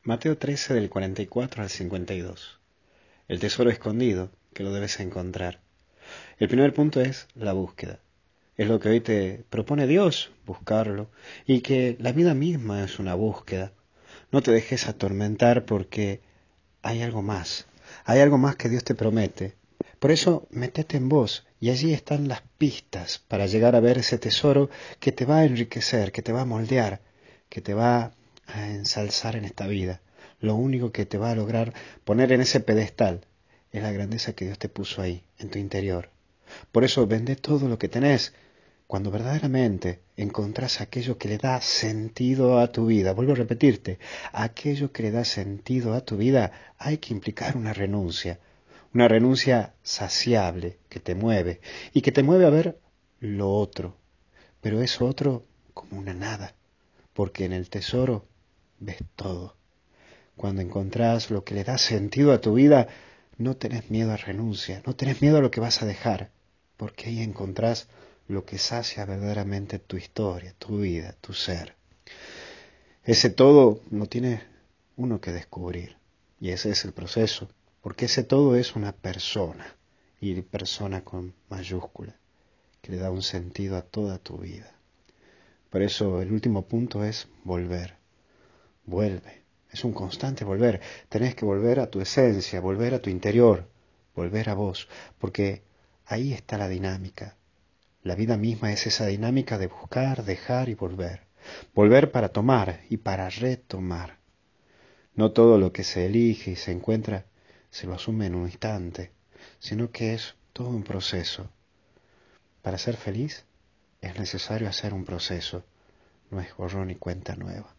Mateo 13 del 44 al 52. El tesoro escondido, que lo debes encontrar. El primer punto es la búsqueda. Es lo que hoy te propone Dios, buscarlo, y que la vida misma es una búsqueda. No te dejes atormentar porque hay algo más. Hay algo más que Dios te promete. Por eso, métete en vos, y allí están las pistas para llegar a ver ese tesoro que te va a enriquecer, que te va a moldear, que te va a ensalzar en esta vida. Lo único que te va a lograr poner en ese pedestal es la grandeza que Dios te puso ahí, en tu interior. Por eso, vende todo lo que tenés. Cuando verdaderamente encontrás aquello que le da sentido a tu vida, vuelvo a repetirte, aquello que le da sentido a tu vida, hay que implicar una renuncia saciable que te mueve y que te mueve a ver lo otro, pero eso otro como una nada, porque en el tesoro ves todo. Cuando encontrás lo que le da sentido a tu vida, no tenés miedo a renuncia, no tenés miedo a lo que vas a dejar, porque ahí encontrás lo que sacia verdaderamente tu historia, tu vida, tu ser. Ese todo no tiene uno que descubrir, y ese es el proceso, porque ese todo es una persona, y persona con mayúscula, que le da un sentido a toda tu vida. Por eso el último punto es volver. Vuelve. Es un constante volver. Tenés que volver a tu esencia, volver a tu interior, volver a vos, porque ahí está la dinámica. La vida misma es esa dinámica de buscar, dejar y volver. Volver para tomar y para retomar. No todo lo que se elige y se encuentra se lo asume en un instante, sino que es todo un proceso. Para ser feliz es necesario hacer un proceso, no es borrón y cuenta nueva.